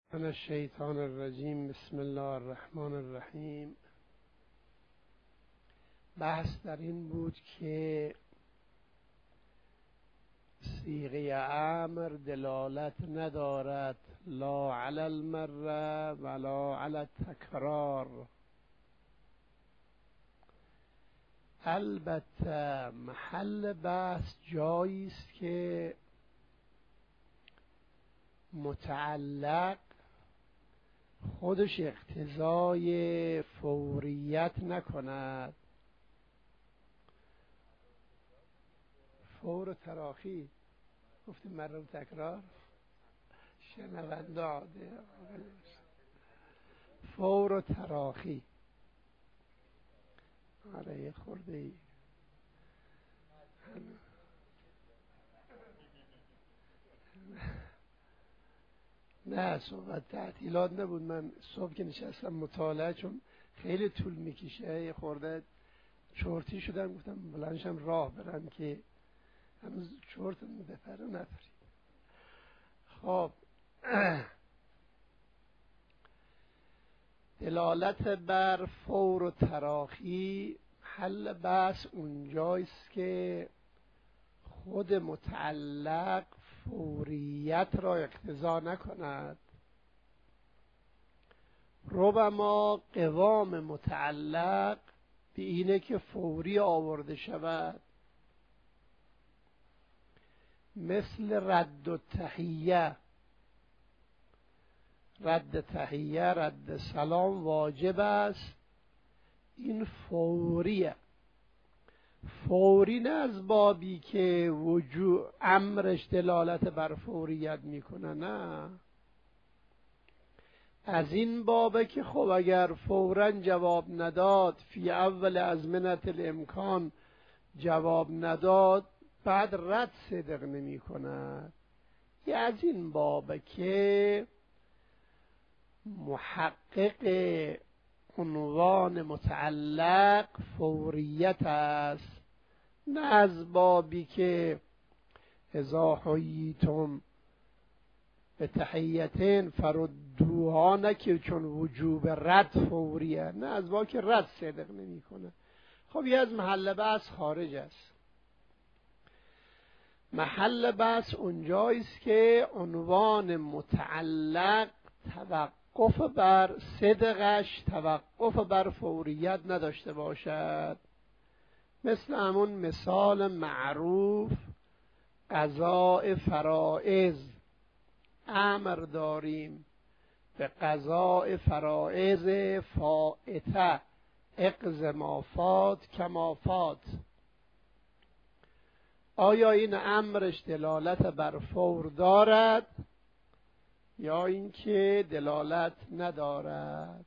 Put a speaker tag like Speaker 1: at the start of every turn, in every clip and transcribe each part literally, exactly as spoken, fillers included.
Speaker 1: من الشیطان الرجیم. بسم الله الرحمن الرحیم. بحث در این بود که صیغه امر دلالت ندارد لا علی المره ولا علی التکرار. البته محل بحث جایی است که متعلق خودش اقتضای فوریت نکند. فور و تراخی گفتیم مرم تکرار شنونده عاده. فور و تراخی آره یه خورده ای نه صحبت تعطیلات نبود. من صبح که نشستم مطالعه چون خیلی طول میکشه یه خورده چرتی شدم، گفتم بلندشم راه برم که هنوز چرتم بپره نپری. خب دلالت بر فور و تراخی حل بحث اونجایست که خود متعلق فوریت را اقتضا نکند. ربما قوام متعلق به اینه که فوری آورده شود، مثل رد و تحیه. رد تحیه، رد سلام واجب است، این فوریه. فوری نه از بابی که وجود امرش دلالت بر فوریت میکنه، نه از این بابه که خب اگر فوراً جواب نداد، فی اول ازمنة الامکان جواب نداد، بعد رد صدق نمی کند. یه از این بابه که محقق عنوان متعلق فوریت است، نه از بابی که اذا حییتم به تحیتین فردوها، نه که چون وجوب رد فوریه، نه از بابی که رد صدق نمی کنه. خب یه از محل بحث خارج است. محل بحث اونجاییست که عنوان متعلق توقف بر صدقش، توقف بر فوریت نداشته باشد. مثل همون مثال معروف قضاء فرائض. امر داریم به قضاء فرائض فائته، اقض ما فات کما فات. آیا این امرش دلالت بر فور دارد یا اینکه دلالت ندارد؟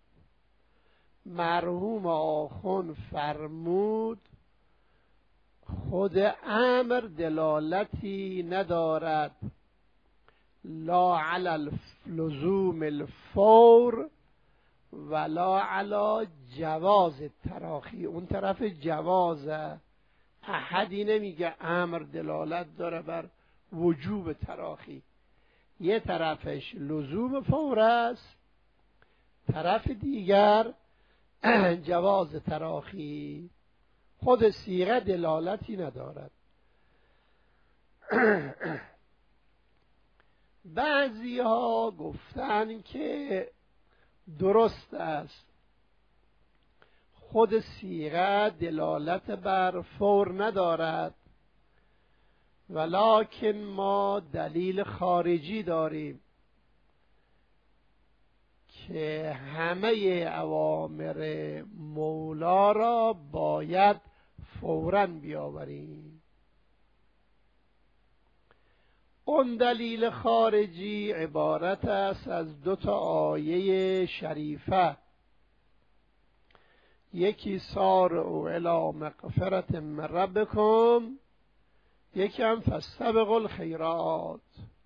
Speaker 1: مرحوم آخون فرمود خود امر دلالتی ندارد، لا علی لزوم الفور ولا علی جواز التراخی. اون طرف جوازه، احدی نمیگه امر دلالت داره بر وجوب تراخی. یه طرفش لزوم فور است، طرف دیگر جواز تراخی. خود صیغه دلالتی ندارد. بعضی ها گفتن که درست است، خود صیغه دلالت بر فور ندارد، ولکن ما دلیل خارجی داریم که همه اوامر مولا را باید فوراً بیاوریم. اون دلیل خارجی عبارت است از دو تا آیه شریفه، یکی سارعوا الی مغفرة من ربکم، یکی هم فاستبقوا الخیرات.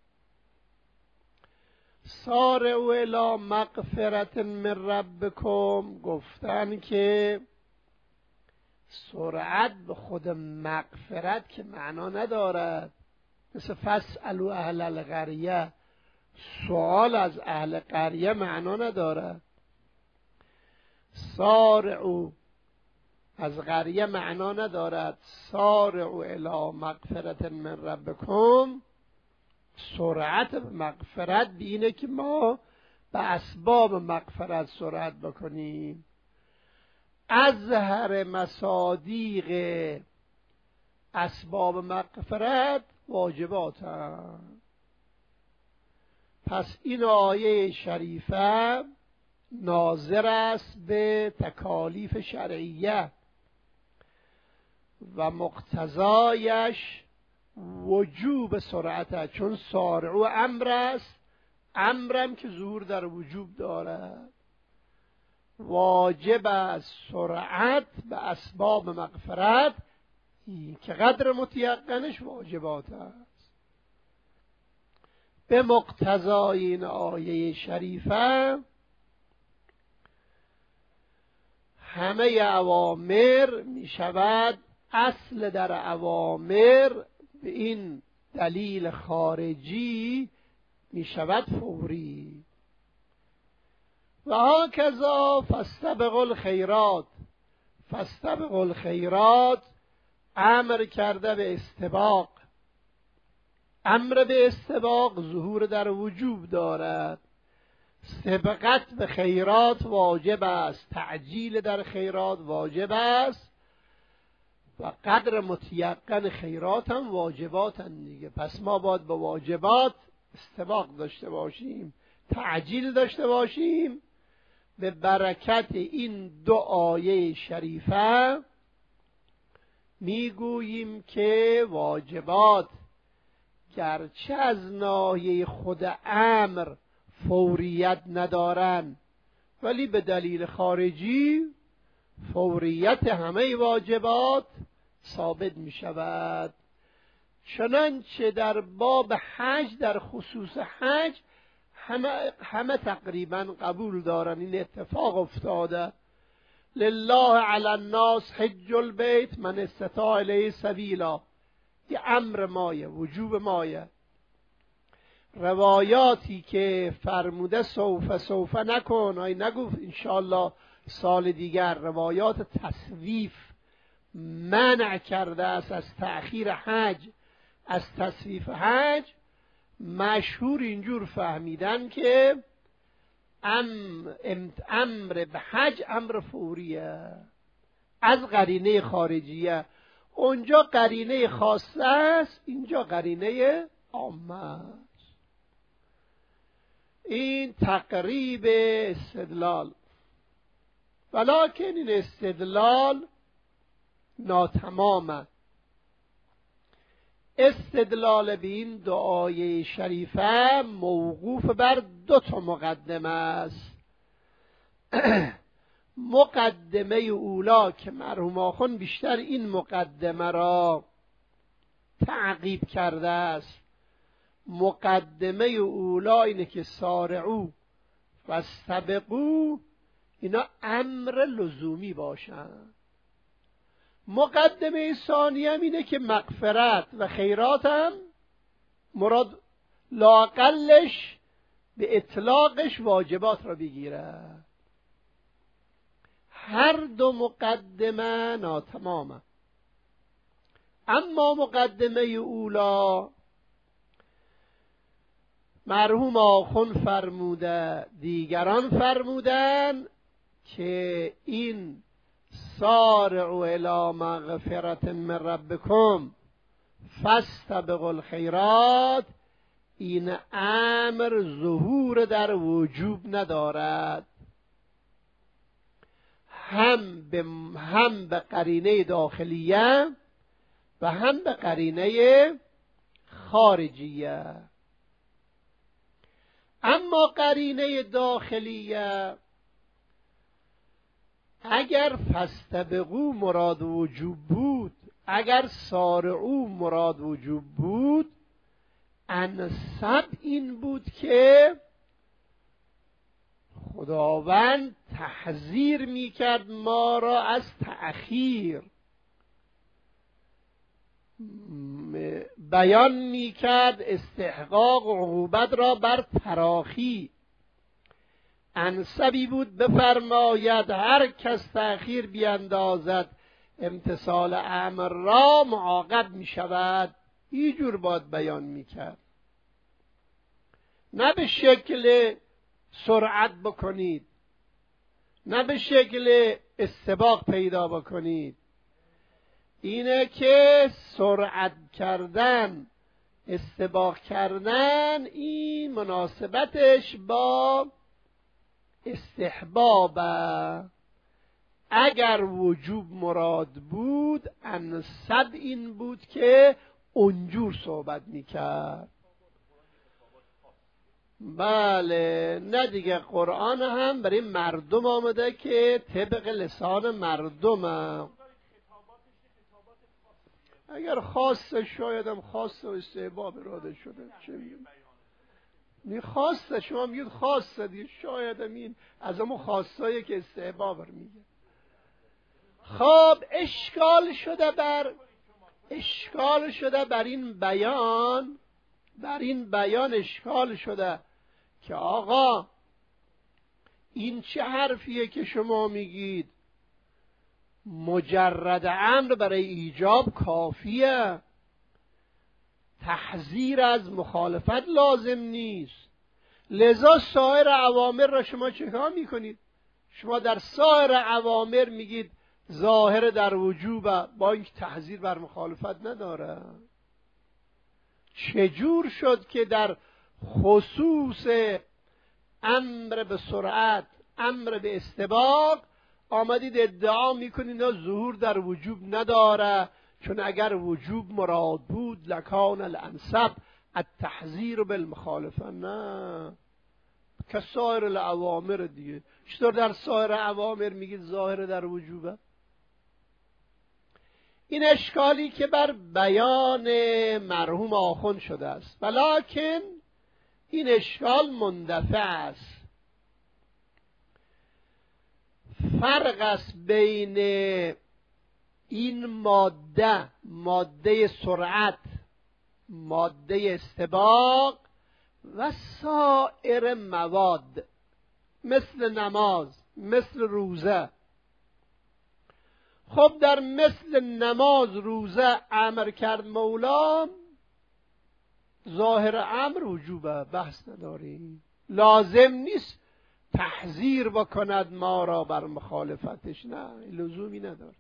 Speaker 1: سارعوا الی مغفرة من ربکم گفتن که سرعت به خود مغفرت که معنا ندارد، مثل فاسألوا اهل القریه سوال از اهل قریه معنا نداره. سارعوا از قریه معنا ندارد. سارعوا الی مغفرت من ربکم، سرعت مغفرت بینه که ما به اسباب مغفرت سرعت بکنیم. ازهر مصادیق اسباب مغفرت واجبات هم. پس این آیه شریفه ناظر است به تکالیف شرعیه و مقتضایش وجوب سرعت، چون سارع و امر است، امرم که ظهور در وجوب دارد. واجب است سرعت به اسباب مغفرت که قدر متیقنش واجبات است. به مقتضای این آیه شریفه همه اوامر می شود اصل در اوامر به این دلیل خارجی می شود فوری. و هاکذا فاستبقوا الخیرات، فاستبقوا الخیرات امر کرده به استباق. امر به استباق ظهور در وجوب دارد. سبقت به خیرات واجب است، تعجیل در خیرات واجب است و قدر متیقن خیرات هم واجبات هم دیگه. پس ما باید با واجبات استباق داشته باشیم، تعجیل داشته باشیم. به برکت این دو آیه شریفه میگوییم که واجبات گرچه از ناحیه خود امر فوریت ندارن، ولی به دلیل خارجی فوریت همه واجبات ثابت می شود. چنانچه در باب حج، در خصوص حج همه, همه تقریبا قبول دارن، این اتفاق افتاده. لله علی الناس حج البیت من استطاع الیه سبیلا، یه امر مایه، وجوب مایه. روایاتی که فرموده سوف سوف نکن، آی نگفت انشاءالله سال دیگر، روایات تصویف منع کرده است از تأخیر حج، از تصویف حج. مشهور اینجور فهمیدن که امر به حج امر فوریه از قرینه خارجیه. اونجا قرینه خاصه است، اینجا قرینه عامه است. این تقریب استدلال، ولکن این استدلال ناتمامه. استدلال به این دعای شریفه موقوف بر دو تا مقدمه است. مقدمه اولا که مرحوم آخوند بیشتر این مقدمه را تعقیب کرده است. مقدمه اولا اینه که سارعو و استبقوا اینا امر لزومی باشند. مقدمه ثانی هم اینه که مغفرت و خیرات هم مراد لااقلش به اطلاقش واجبات را بگیره. هر دو مقدمه ناتمامه. اما مقدمه اولا مرحوم آخوند فرموده، دیگران فرمودن که این سارعوا الی مغفرت من ربکم فاستبقوا الخیرات، این امر ظهور در وجوب ندارد، هم به هم به قرینه داخلیه و هم به قرینه خارجیه. اما قرینه داخلیه اگر فاستبقوا مراد وجوب بود، اگر سارعوا مراد وجوب بود، انسب این بود که خداوند تحذیر میکرد ما را از تأخیر. بیان میکرد استحقاق عقوبت را بر تراخی. انسبی بود بفرماید هر کس تأخیر بیندازد امتثال امر را معاقب می شود. اینجور باید بیان میکرد، نه به شکل سرعت بکنید، نه به شکل استباق پیدا بکنید. اینه که سرعت کردن، استباق کردن، این مناسبتش با استحبابه. اگر وجوب مراد بود انصد این بود که اونجور صحبت میکرد. بله، نه دیگه، قرآن هم برای مردم آمده که طبق لسان مردمه. اگر خاصه شایدم خاصه و استحباب اراده شده، چه میگم؟ می خاصه، شما میگید خاصه دیگه، شایدم این از همون خاصایی که استحباب رو میگه. خب اشکال شده بر اشکال شده بر این بیان بر این بیان اشکال شده که آقا این چه حرفیه که شما میگید؟ مجرد امر برای ایجاب کافیه، تحذیر از مخالفت لازم نیست. لذا سایر اوامر را شما چکار میکنید؟ شما در سایر اوامر میگید ظاهر در وجوب، با اینکه تحذیر بر مخالفت نداره. چجور شد که در خصوص امر به سرعت، امر به استباق آمدید ادعا میکنید نه ظهور در وجوب نداره، چون اگر وجوب مراد بود لکان الانسب التحذیر بالمخالفه؟ نه، که سایر الاوامر دیگه. چطور در سایر اوامر میگید ظاهر در وجوبه؟ این اشکالی که بر بیان مرحوم آخوند شده است، ولکن این اشکال مندفع است. فرق است بین این ماده، ماده سرعت، ماده استباق و سایر مواد مثل نماز، مثل روزه. خب در مثل نماز، روزه امر کرد مولا، ظاهر امر وجوبه، بحث نداریم. لازم نیست تحذیر بکند ما را بر مخالفتش، نه، لزومی نداره.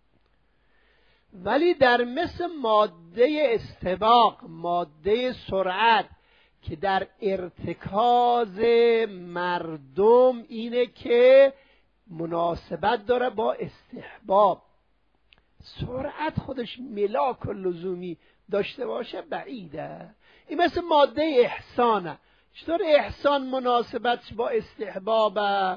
Speaker 1: ولی در مثل ماده استباق، ماده سرعت، که در ارتکاز مردم اینه که مناسبت داره با استحباب، سرعت خودش ملاک و لزومی داشته باشه بعیده. این مثل ماده احسانه. چطور احسان مناسبت با استحبابه؟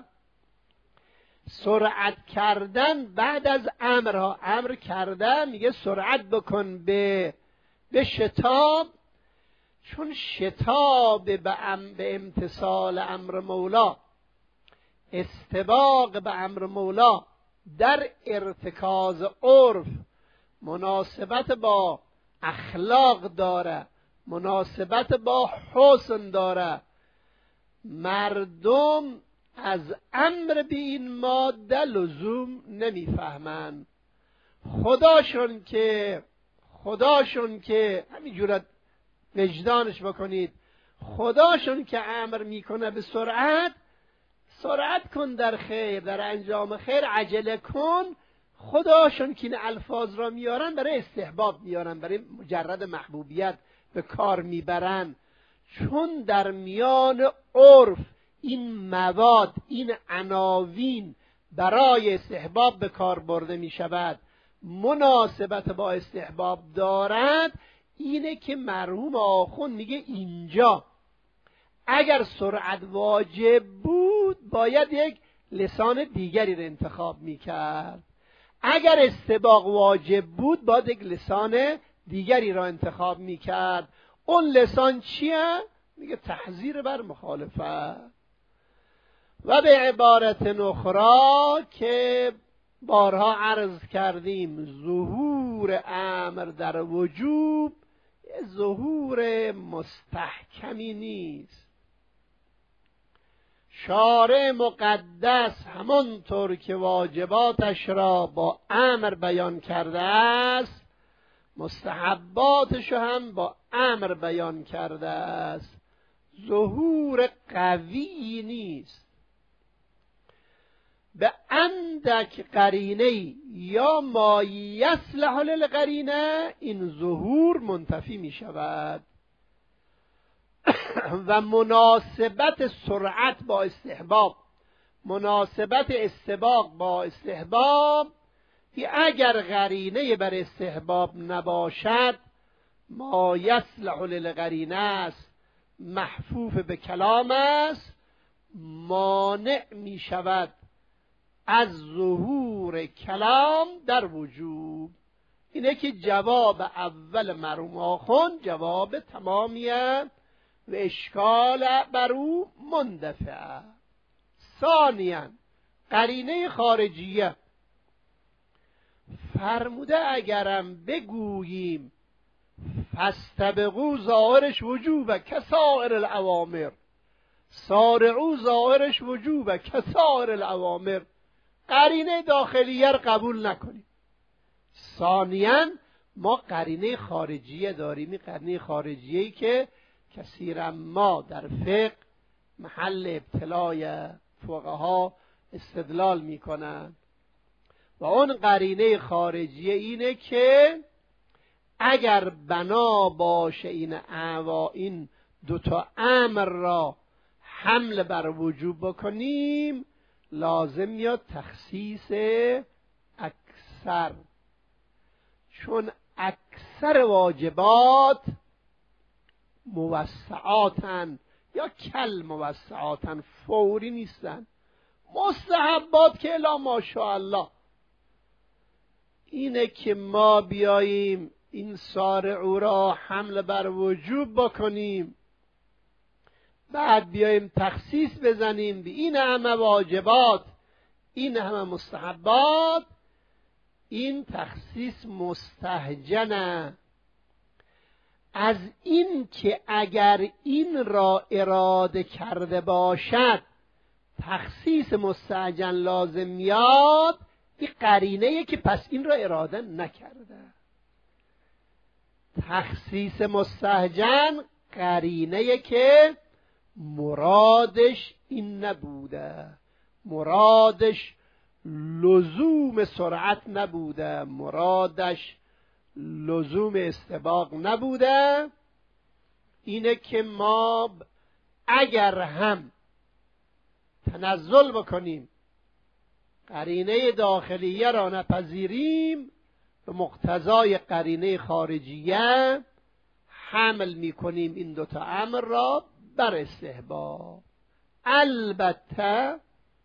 Speaker 1: سرعت کردن بعد از امرها، امر کردن میگه سرعت بکن به به شتاب، چون شتاب به, ام به امتثال امر مولا، استباق به امر مولا در ارتکاز عرف مناسبت با اخلاق داره، مناسبت با حسن داره. مردم از امر به این ماده لزوم نمیفهمن. خداشون که خداشون که همینجورت وجدانش بکنید، خداشون که امر میکنه به سرعت، سرعت کن در خیر، در انجام خیر عجله کن. خداشون که این الفاظ را میارن برای استحباب میارن، برای مجرد محبوبیت به کار میبرن، چون در میان عرف این مواد، این عناوین برای استحباب به کار برده می شود، مناسبت با استحباب دارد. اینه که مرحوم آخوند میگه اینجا اگر سرعت واجب بود باید یک لسان دیگری رو انتخاب میکرد، اگر استباق واجب بود باید یک لسان دیگری را انتخاب میکرد. اون لسان چیه؟ میگه تحذیر بر مخالفت. و به عبارت اخرى که بارها عرض کردیم، ظهور ظهور امر در وجوب ظهور مستحکمی نیست. شارع مقدس همانطور که واجباتش را با امر بیان کرده است، مستحباتش هم با امر بیان کرده است. ظهور قوی نیست. به اندک قرینه یا ما یصلح للقرینه این ظهور منتفی می شود و مناسبت سرعت با استحباب، مناسبت استباق با استحباب، اگر قرینه بر استحباب نباشد ما یصلح للقرینه است، محفوف به کلام است، مانع می شود از ظهور کلام در وجوب. اینه که جواب اول مرحوم آخوند جواب تمامیه و اشکال بر او مندفعه. ثانیاً قرینه خارجیه فرموده اگرم بگوییم فاستبقوا ظاهرش وجوبه کسائر الاوامر، سارعوا ظاهرش وجوبه کسائر الاوامر، قرینه داخلیه رو قبول نکنیم. ثانیاً ما قرینه خارجیه داریم. این قرینه خارجیه‌ای که کثیرا ما در فقه محل ابتلای فقها استدلال میکنن و اون قرینه خارجیه اینه که اگر بنا باشه این اعوا این دوتا امر را حمل بر وجوب بکنیم لازم میاد تخصیص اکثر، چون اکثر واجبات موسعاتن یا کل موسعاتن، فوری نیستن. مستحبات که الا ماشاءالله. اینه که ما بیاییم این سارعو را حمل بر وجوب بکنیم، بعد بیاییم تخصیص بزنیم به این همه واجبات این همه مستحبات، این تخصیص مستهجنه. از این که اگر این را اراده کرده باشد تخصیص مستهجن لازم میاد، این قرینه که پس این را اراده نکرده. تخصیص مستهجن قرینه که مرادش این نبوده، مرادش لزوم سرعت نبوده، مرادش لزوم استباق نبوده. اینه که ما اگر هم تنزل بکنیم قرینه داخلیه را نپذیریم، به مقتضای قرینه خارجیه حمل میکنیم این دوتا امر را بر استحباب. البته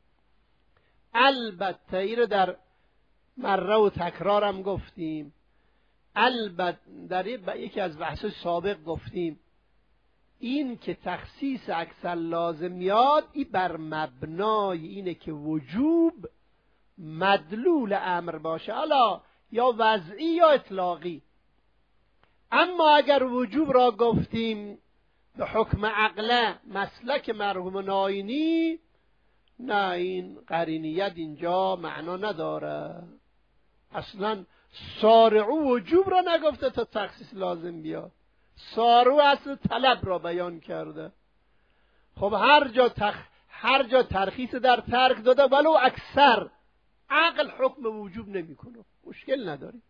Speaker 1: البته این رو در مره و تکرارم گفتیم، البته در یکی از بحث سابق گفتیم این که تخصیص اکثر لازم میاد این بر مبنای اینه که وجوب مدلول امر باشه، حالا یا وضعی یا اطلاقی. اما اگر وجوب را گفتیم به حکم عقله مسلک مرحوم ناینی، نه این قرینیت اینجا معنا نداره. اصلا سارعو وجوب را نگفته تا تخصیص لازم بیاد، سارعو اصل طلب را بیان کرده. خب هر جا تخ... هر جا ترخیص در ترک داده ولو اکثر، عقل حکم وجوب نمیکنه، مشکل نداری.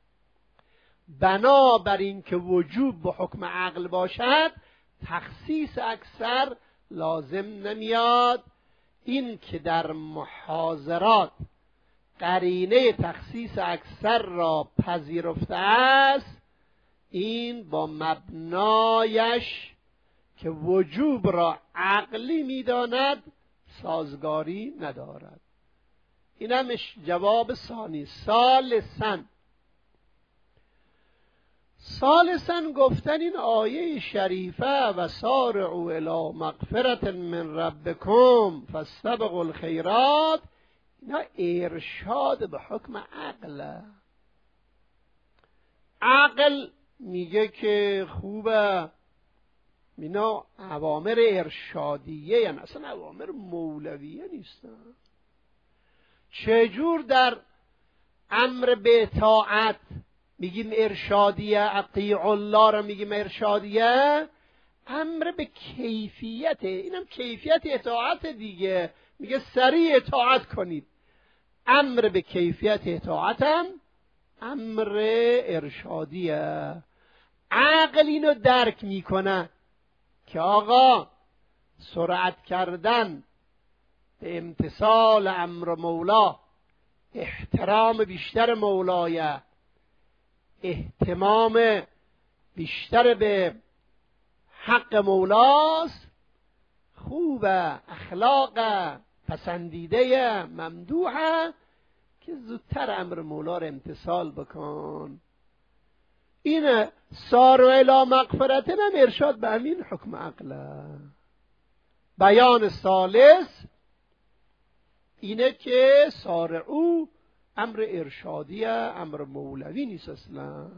Speaker 1: بنابر این که وجوب به حکم عقل باشد تخصیص اکثر لازم نمیاد. این که در محاضرات قرینه تخصیص اکثر را پذیرفته است، این با مبنایش که وجوب را عقلی میداند سازگاری ندارد. این همش جواب ثانی. ثالثاً ثالثاً گفتن این آیه شریفه و سارعوا الی مغفرة من ربکم فاستبقوا الخیرات، اینا ارشاد به حکم عقل. عقل میگه که خوبه، اینا اوامر ارشادیه، یعنی اصلا اوامر مولویه نیستن. چجور در امر به اطاعت میگیم ارشادیه، اطیعوا الله رو میگیم ارشادیه؟ امر به کیفیته، اینم کیفیت اطاعت دیگه، میگه سریع اطاعت کنید. امر به کیفیت اطاعت هم امر ارشادیه. عقل اینو درک میکنه که آقا سرعت کردن به امتثال امر مولا، احترام بیشتر مولایه، اهتمام بیشتر به حق مولاست، خوبه، اخلاق پسندیده ممدوحه که زودتر امر مولا رو امتثال بکن. این سار و الی مغفرت هم ارشاد به همین حکم عقله. بیان ثالث اینه که سارعو امر ارشادیه، امر مولوی نیست اصلا.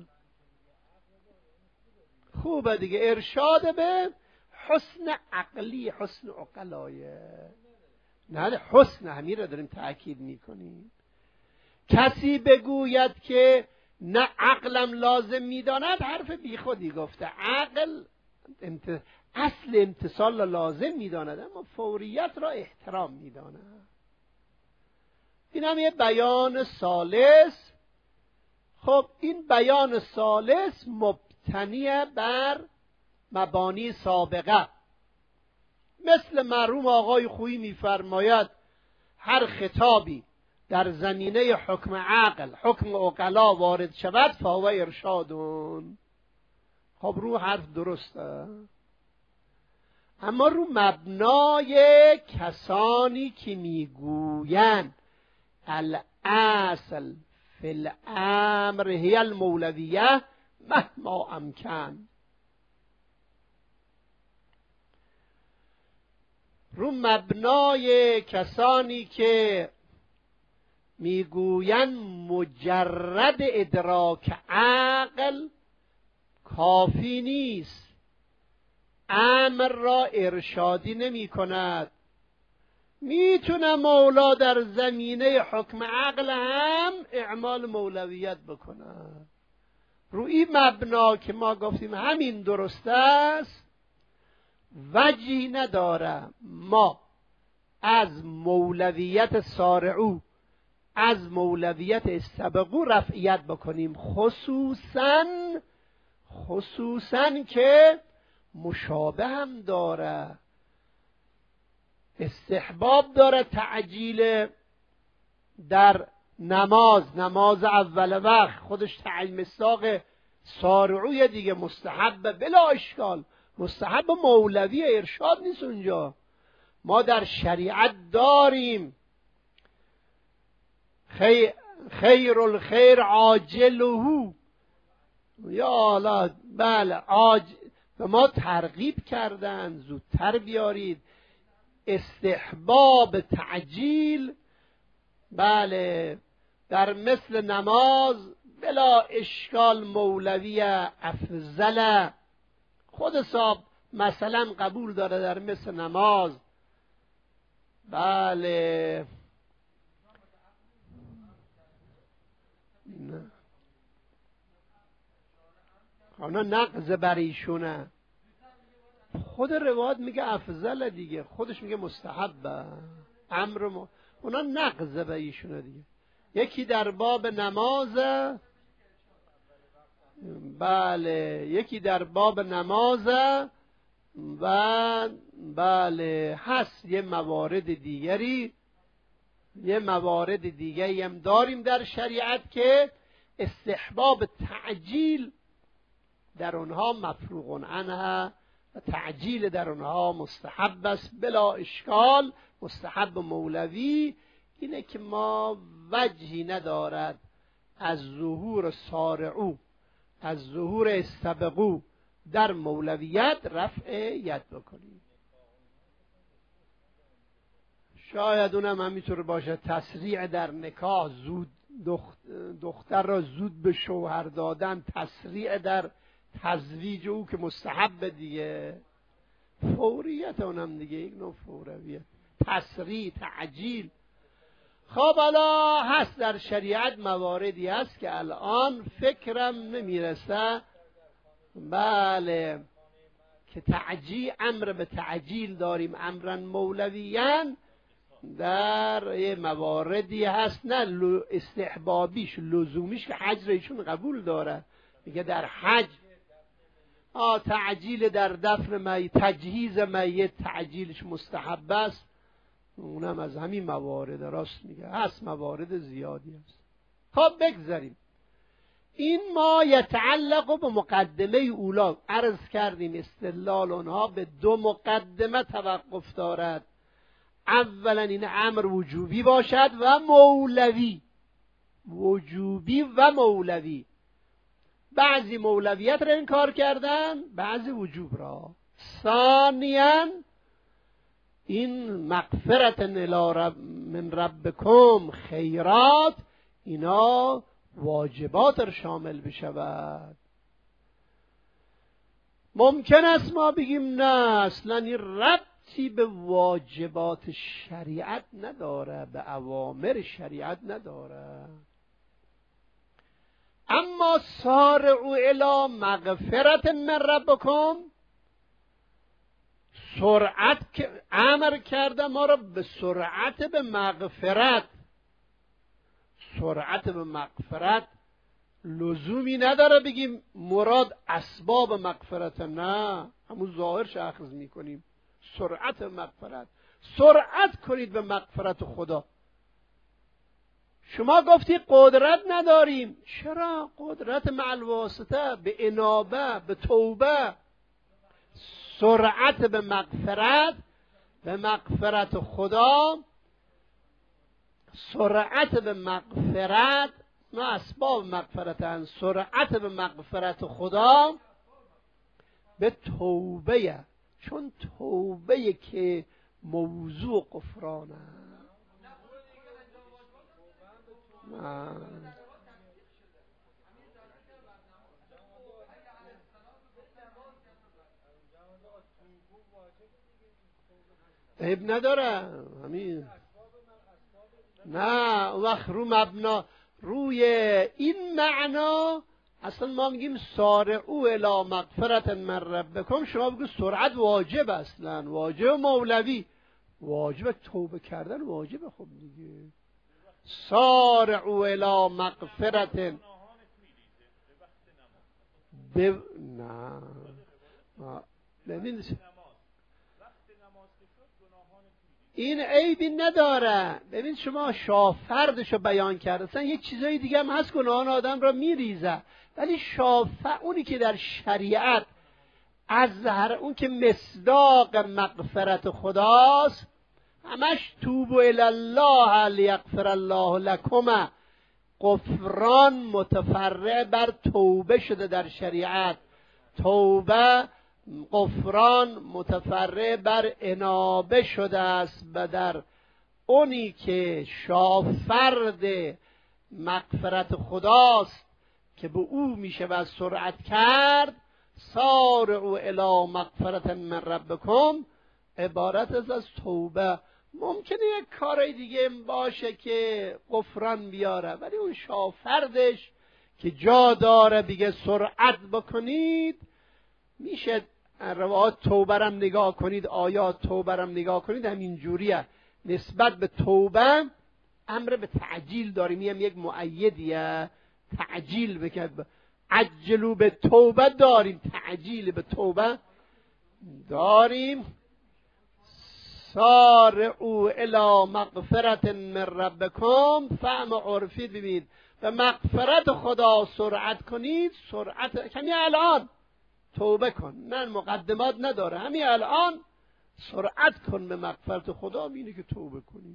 Speaker 1: خوبه دیگه، ارشاد به حسن عقلی، حسن عقلایه، نه حسن، همین رو داریم تأکید میکنیم. کسی بگوید که نه عقلم لازم میداند، حرف بیخودی گفته. عقل امت... اصل امتصال لازم میداند، اما فوریت را احترام میداند. این هم یه بیان ثالث. خب این بیان ثالث مبتنی بر مبانی سابقه. مثل مرحوم آقای خویی میفرماید هر خطابی در زمینه حکم عقل، حکم عقلا وارد شود فهو ارشادون. خب رو حرف درسته، اما رو مبنای کسانی که میگویند الاصل فی الامر هی المولویه مهما امکن، رو مبنای کسانی که میگویند مجرد ادراک عقل کافی نیست، امر را ارشادی نمی کند، میتونه مولا در زمینه حکم عقل هم اعمال مولویت بکنه. روی مبنا که ما گفتیم همین درست است، وجهی نداره ما از مولویت سارعو، از مولویت استبقو رفعیت بکنیم، خصوصا خصوصا که مشابه هم داره، استحباب داره تعجیل در نماز، نماز اول وقت خودش تعیین مصداق سارعوی دیگه، مستحب بلا اشکال، مستحب مولوی، ارشاد نیست اونجا. ما در شریعت داریم خیر, خیر الخیر عاجله، یا الله، بله عاج به ما ترغیب کردن زودتر بیارید، استحباب تعجیل، بله در مثل نماز بلا اشکال مولوی افضل، خود صاحب مثلا قبول داره در مثل نماز، بله نه اونا نقض بر ایشونه، خود روایت میگه افضل دیگه، خودش میگه مستحبه، امر م... اونا نقض بر ایشونه دیگه. یکی در باب نمازه، بله یکی در باب نمازه و بله هست یه موارد دیگری، یه موارد دیگری هم داریم در شریعت که استحباب تعجیل در اونها مفروغ عنها و تعجیل در اونها مستحب است بلا اشکال، مستحب مولوی. اینه که ما وجهی ندارد از ظهور سارعو، از ظهور استبقو در مولویت رفع ید بکنیم. شاید اونم همینطور باشه، تسریع در نکاح زود دختر را زود به شوهر دادن، تسریع در تزویج او که مستحب دیگه، فوریت اونم دیگه یک نوع فورویت، تسریع، تعجیل. خب حالا هست در شریعت مواردی هست که الان فکرم نمیرسه، بله، که تعجیل، امر به تعجیل داریم، امرن مولویان، در یه مواردی هست نه استحبابیش، لزومیش که حج ایشون قبول داره، میگه در حج آه تعجیل در دفن میت، تجهیز میت تعجیلش مستحب است، اونم از همین موارد، راست میگه، هست موارد زیادی هست. خب بگذاریم. این ما یتعلق به مقدمه اولا، عرض کردیم استدلال اونها به دو مقدمه توقف دارد. اولا این امر وجوبی باشد و مولوی، وجوبی و مولوی. بعضی مولویت را انکار کردن، بعضی وجوب را. ثانیاً این مغفرت رب من ربکم خیرات، اینا واجبات را شامل بشود. ممکن است ما بگیم نه اصلا این ربطی به واجبات شریعت نداره، به اوامر شریعت نداره. اما سارعوا الی مغفرت من ربکم، سرعت که امر کرده ما را به سرعت به مغفرت. سرعت به مغفرت لزومی نداره بگیم مراد اسباب مغفرت، نه، همون ظاهرش اخذ میکنیم. سرعت مغفرت، سرعت کنید به مغفرت خدا. شما گفتی قدرت نداریم، چرا؟ قدرت مع الواسطه، به انابه، به توبه. سرعت به مغفرت، به مغفرت خدا، سرعت به مغفرت، نه اسباب مغفرتن، سرعت به مغفرت خدا به توبه، چون توبه که موضوع قفرانه. عیب نداره همین، نه وقت رو مبنا روی این معنا اصلا ما میگیم سارعوا الی مغفرت من ربکم، شما بگو سرعت واجب، اصلا واجب مولوی، واجب توبه کردن واجب. خب دیگه سارعوا الی مغفرت ب... نه ببین این عیبی نداره. ببین شما شافردشو بیان کرده، اصلا یک چیزای دیگه هم هست گناهان آدم را میریزه، ولی شافر اونی که در شریعت از هر اون که مصداق مغفرت خداست، همش توبوا الی الله لیغفر الله لکم، غفران متفرع بر توبه شده در شریعت. توبه غفران متفرع بر انابه شده است و در اونی که شافرد مغفرت خداست که به او میشه و سرعت کرد، سارعوا الی مغفرت من ربکم، عبارت است از توبه. ممکنه یک کارای دیگه باشه که غفران بیاره، ولی اون شافردش که جا داره بگه سرعت بکنید، میشه روایات توبه رم نگاه کنید، آیات توبه رم نگاه کنید، همین جوریه. نسبت به توبه امر به تعجیل داریم، هم یک مؤیدیه، تعجیل بکرد، عجلو به توبه داریم، تعجیل به توبه داریم. سارعوا الی مغفرت من ربکم، فهم عرفید ببینید، به مغفرت خدا سرعت کنید. سرعت کمی الان توبه کن، نه مقدمات نداره، همین الان سرعت کن به مغفرت خدا، اینه که توبه کنی.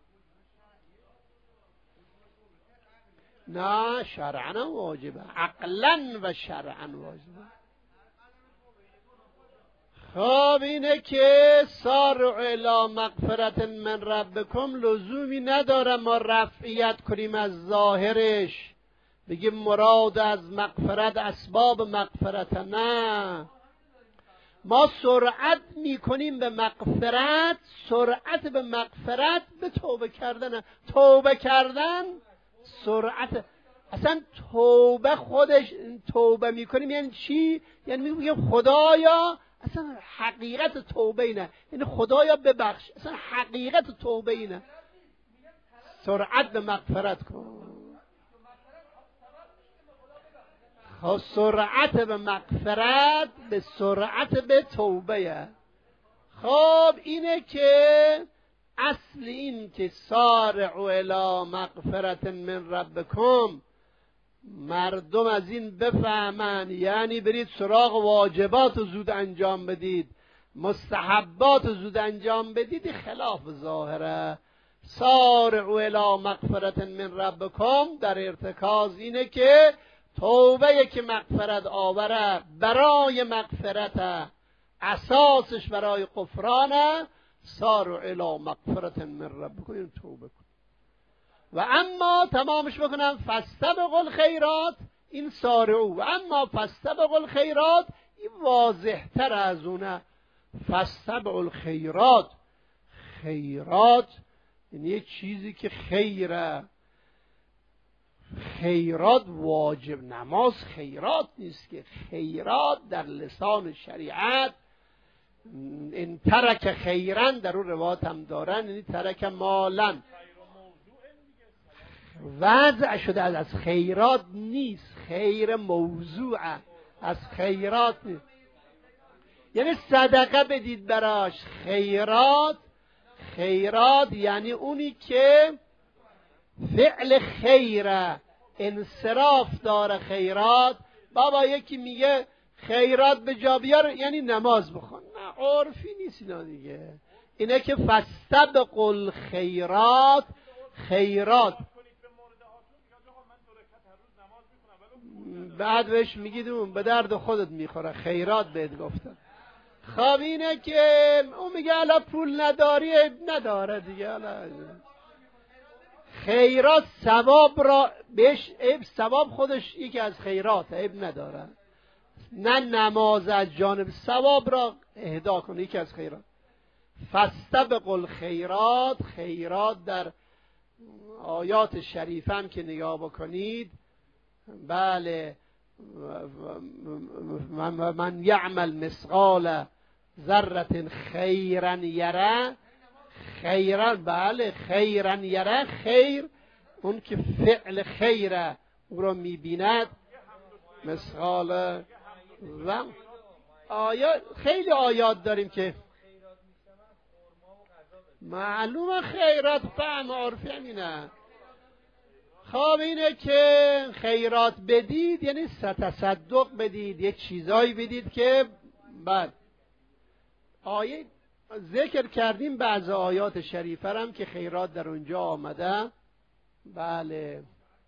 Speaker 1: نه شرعا واجبه، عقلا و شرعا واجبه. خب اینه که سارع الی مغفرت من ربکم لزومی نداره ما رفعیت کنیم از ظاهرش، بگیم مراد از مغفرت اسباب مغفرت، نه، ما سرعت میکنیم به مغفرت، سرعت به مغفرت به توبه کردن، توبه کردن سرعت، اصلا توبه خودش، توبه میکنیم یعنی چی؟ یعنی میگیم خدایا، اصلا حقیقت توبه اینه، یعنی خدایا ببخش، اصلا حقیقت توبه اینه، سرعت به مغفرت کن. خب سرعت به مغفرت به سرعت به توبه. خب اینه که اصل این که سارعوا الی مغفرت من ربکم، مردم از این بفهمن، یعنی برید سراغ واجبات زود انجام بدید، مستحبات زود انجام بدید، خلاف ظاهره. سارعوا الی مغفرت من ربکم در ارتکاز اینه که توبه که مغفرت آوره، برای مغفرت، اساسش برای غفرانه، سارعوا الی مغفرت من ربکم، این توبه کن. و اما تمامش بکنم فاستبقوا الخیرات، این سارعوا، و اما فاستبقوا الخیرات این واضح تر از اونه. فاستبقوا الخیرات، خیرات یعنی یه چیزی که خیره، خیرات واجب نماز خیرات نیست که، خیرات در لسان شریعت این ترک خیرن، در اون روایت هم دارن، یعنی ترک مالن، وضع شده از خیرات نیست، خیر موضوع از خیرات نیست، یعنی صدقه بدید براش. خیرات، خیرات یعنی اونی که فعل خیره، انصراف داره. خیرات بابا یکی میگه خیرات به جا بیار یعنی نماز بخون، نه عرفی نیست اینا دیگه. اینه که فاستبقوا الخیرات، خیرات بعد بهش میگید اون به درد خودت میخوره، خیرات بهت گفتن. خب اینه که اون میگه الا پول نداری، نداره دیگه، الا خیرات ثواب را بهش، ثواب خودش یکی از خیرات، عیب نداره، نه نماز از جانب ثواب را اهدا کنه، یکی از خیرات. فاستبقوا الخیرات، خیرات در آیات شریفه هم که نگاه بکنید، بله، من یعمل مثقال ذره خیرا یره، خیرن، بله خیرن یره، خیر اون که فعل خیره او را میبیند، مثقال و آیات، خیلی آیات داریم که معلومه خیرات فهم عرفی همینه. خب اینه که خیرات بدید یعنی تصدق بدید، یه چیزایی بدید که بعد آیه ذکر کردیم بعض آیات شریفه هم که خیرات در اونجا آمده. بله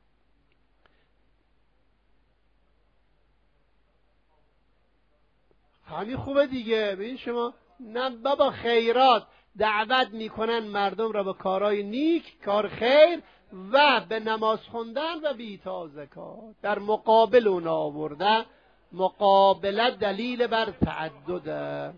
Speaker 1: همین خوبه دیگه. ببین شما، نه بابا خیرات دعوت میکنن مردم را به کارهای نیک، کار خیر و به نماز خوندن و به ایتاء زکات، در مقابل اون آورده، مقابلت دلیل بر تعدده.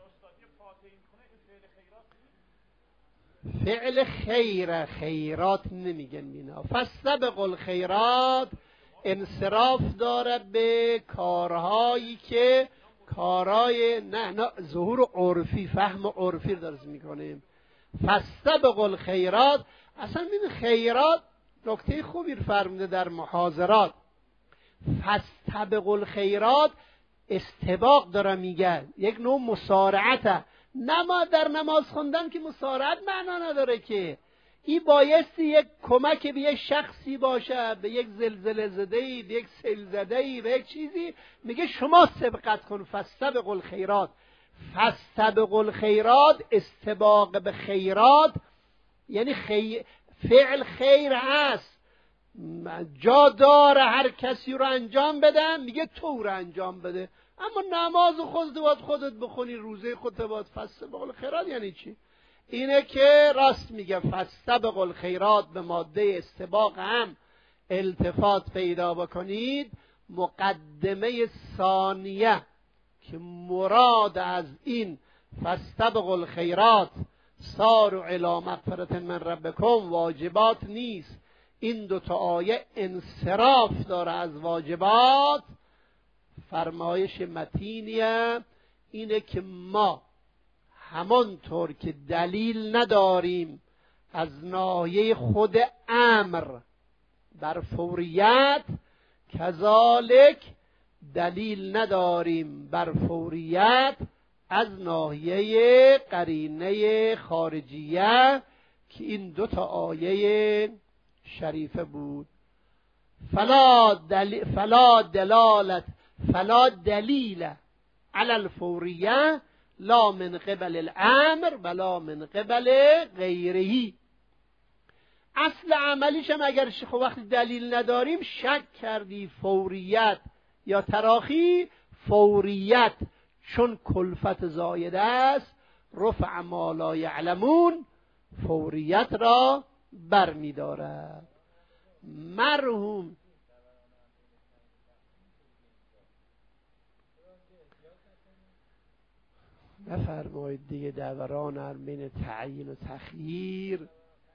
Speaker 1: فعل خیر، خیرات نمیگن مینا. فاستبقوا الخیرات انصراف داره به کارهایی که کارهای نه نه ظهور عرفی، فهم عرفی درست میکنیم. فاستبقوا الخیرات، اصلا این خیرات نکته خوبی فرموده در محاضرات. فاستبقوا الخیرات استباق داره میگن، یک نوع مسارعته. نما در نماز خوندن که مسارعت معنا نداره که، این بایستی یک کمک به یک شخصی باشه، به یک زلزله زده‌ای، به یک سیل زده‌ای، به یک چیزی، میگه شما سبقت کن. فاستبقوا الخیرات، فاستبقوا الخیرات استباق به خیرات یعنی خی... فعل خیر هست، جا داره هر کسی رو انجام بدن، میگه تو رو انجام بده. اما نماز خودت باید خودت بخونی، روزه خودت باید فاستبقوا الخیرات. یعنی چی؟ اینه که راست میگه فاستبقوا الخیرات به ماده استباق هم التفات پیدا بکنید. مقدمه ثانیه که مراد از این فاستبقوا الخیرات ساروا الی مغفرة من ربکم واجبات نیست. این دو تا آیه انصراف داره از واجبات. فرمایش متینیه اینه که ما همانطور که دلیل نداریم از ناحیه خود امر بر فوریت، کذالک دلیل نداریم بر فوریت از ناحیه قرینه خارجیه که این دو تا آیه شریفه بود. فلا دل... فلا دلالت فلا دلیل علی الفوریه لا من قبل الامر ولا من قبل غیره. اصل عملیش هم اگر خب وقتی دلیل نداریم شک کردی فوریت یا تراخی، فوریت چون کلفت زایده است رفع ما لا یعلمون فوریت را برمی‌دارد. مرحوم بفرمایید دیگه دوران بین تعیین و تخییر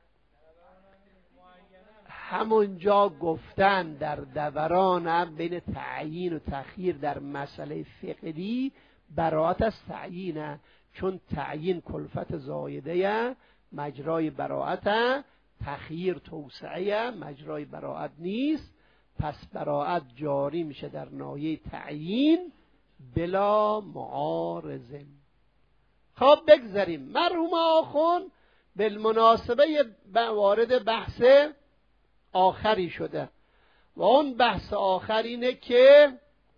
Speaker 1: همونجا گفتن در دوران بین تعیین و تخییر در مسئله فقهی براءت از تعیینه، چون تعیین کلفت زایده مجرای براءت، تخییر توسعه مجرای براءت نیست. پس براءت جاری میشه در ناحیه تعیین بلا معارضه. خب بگذاریم. مرحوم آخون بالمناسبه وارد بحث آخری شده و اون بحث آخر اینه که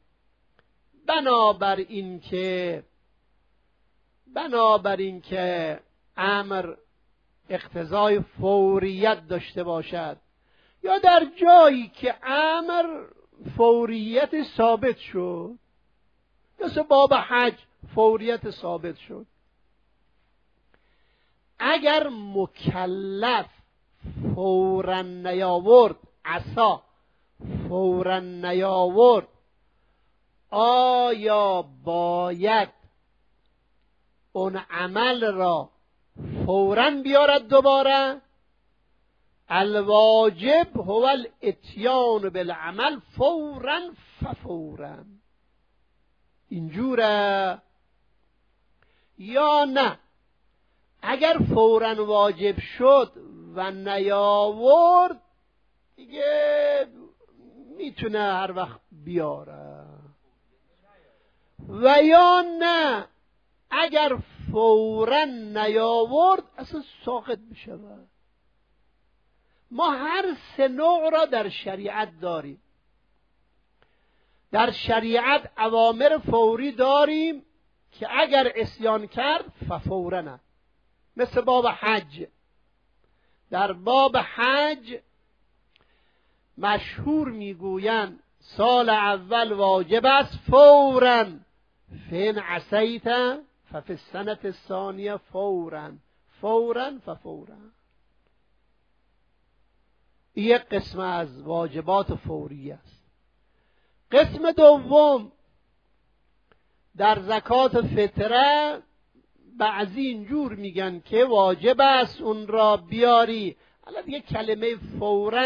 Speaker 1: بنابر این که بنابر این که امر اقتضای فوریت داشته باشد یا در جایی که امر فوریت ثابت شد، مثل باب حج فوریت ثابت شد، اگر مکلف فوراً نیاورد، عصا فوراً نیاورد، آیا باید اون عمل را فوراً بیارد دوباره؟ الواجب هو الاتیان بالعمل فوراً ففوراً. اینجوره یا نه؟ اگر فوراً واجب شد و نیاورد دیگه میتونه هر وقت بیاره، و یا نه اگر فوراً نیاورد اصلا ساقط بشه. ما هر سه نوع را در شریعت داریم. در شریعت اوامر فوری داریم که اگر عصیان کرد ففوراً، مثل باب حج. در باب حج مشهور میگویند سال اول واجب است فوراً، فین عصیت ففی السنة الثانیه فوراً، فوراً ففوراً. یک قسم از واجبات فوری است. قسم دوم در زکات فطره بعضی اینجور میگن که واجب است اون را بیاری. حالا دیگه کلمه فوراً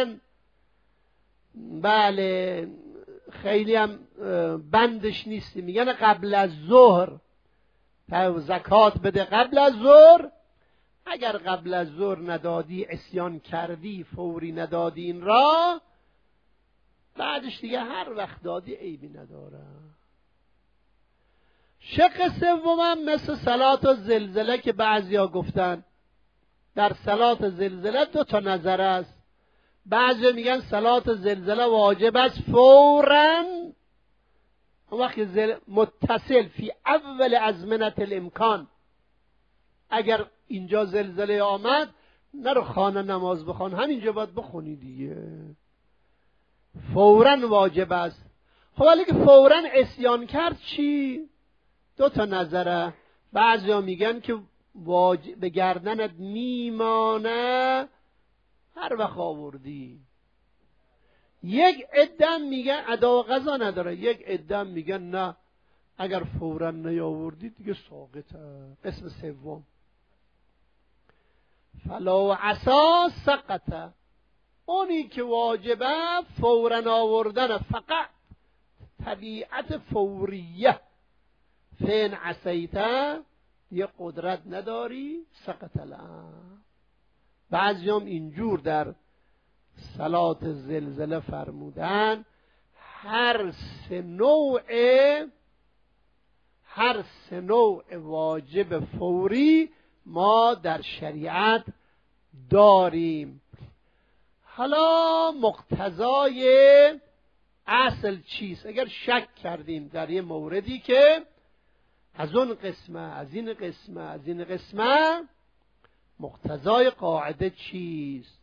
Speaker 1: بله خیلی هم بندش نیستی، میگن قبل از ظهر زکات بده، قبل از ظهر. اگر قبل از ظهر ندادی، عصیان کردی، فوری ندادی این را، بعدش دیگه هر وقت دادی عیبی نداره. شق سومم مثل صلات و زلزله که بعضیا گفتن در صلات زلزله دو تا نظر است. بعضی میگن صلات زلزله واجب است فوراً، اون وقت زل... متصل فی اول ازمنه الامکان. اگر اینجا زلزله آمد نرو خانه نماز بخوان، همینجا باید بخونی دیگه، فوراً واجب است. خب ولی که فوراً عصیان کرد چی؟ دو تا نظره. بعضیا میگن که واجب به گردنت میمانه هر وقت آوردی. یک عده میگن ادا و قضا نداره، یک عده میگن نه، اگر فوراً نیاوردی دیگه ساقطه. قسم سوم فلو عصا سقطه، اونی که واجبه فوراً آوردن، فقط طبیعت فوریه. فین عصیته یه قدرت نداری سقط الامر. بعضیام اینجور در صلات زلزله فرمودن هر سه نوع هر سه نوع واجب فوری ما در شریعت داریم. حالا مقتضای اصل چیست؟ اگر شک کردیم در یه موردی که از اون قسمه از این قسمه از این قسمه، مقتضای قاعده چیست؟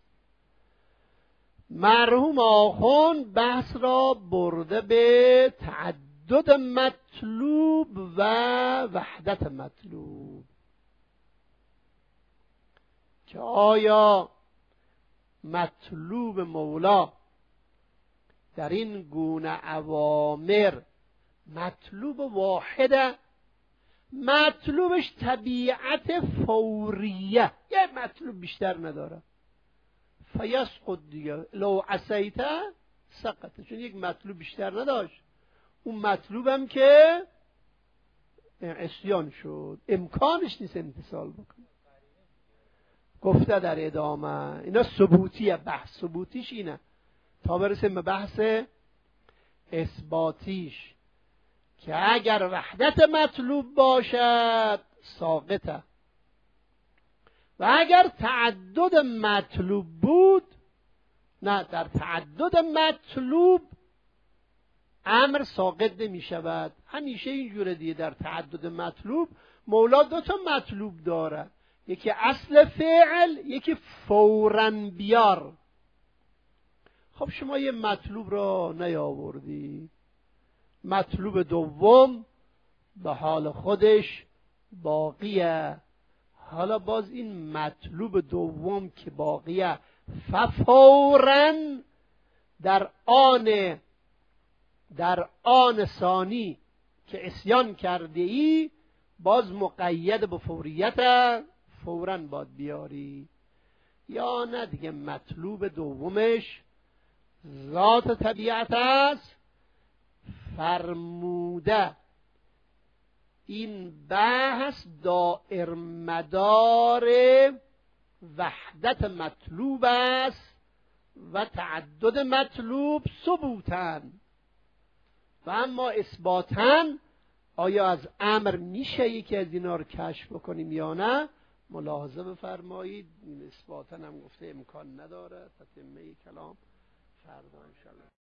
Speaker 1: مرحوم آخوند بحث را برده به تعدد مطلوب و وحدت مطلوب، که آیا مطلوب مولا در این گونه اوامر مطلوب واحده، مطلوبش طبیعت فوریه، یه مطلوب بیشتر نداره، فیسقط دیگه. لو عصیته سقطه، چون یک مطلوب بیشتر نداشت. اون مطلوبم که عصیان شد، امکانش نیست امتثال بکنه. گفته در ادامه اینا ثبوتیه، بحث ثبوتیش اینه تا برسیم به بحث اثباتیش، که اگر وحدت مطلوب باشد ساقطه، و اگر تعدد مطلوب بود نه، در تعدد مطلوب امر ساقط نمی شود. همیشه اینجوره دیگه، در تعدد مطلوب مولا دو تا مطلوب داره، یکی اصل فعل، یکی فوراً بیار. خب شما یه مطلوب را نیاوردی، مطلوب دوم به حال خودش باقیه. حالا باز این مطلوب دوم که باقیه ففوراً در آن در آن ثانی که عصیان کرده ای باز مقید به فوریت، فوراً باید بیاری. یا نه دیگه مطلوب دومش ذات طبیعت است. فرموده این بحث دائر مدار وحدت مطلوب است و تعدد مطلوب ثبوتن، و اما اثباتن آیا از امر میشه یکی از اینا رو کشف بکنیم یا نه؟ ملاحظه بفرمایید این اثباتن هم گفته امکان نداره. تتمه کلام فردا انشاءالله.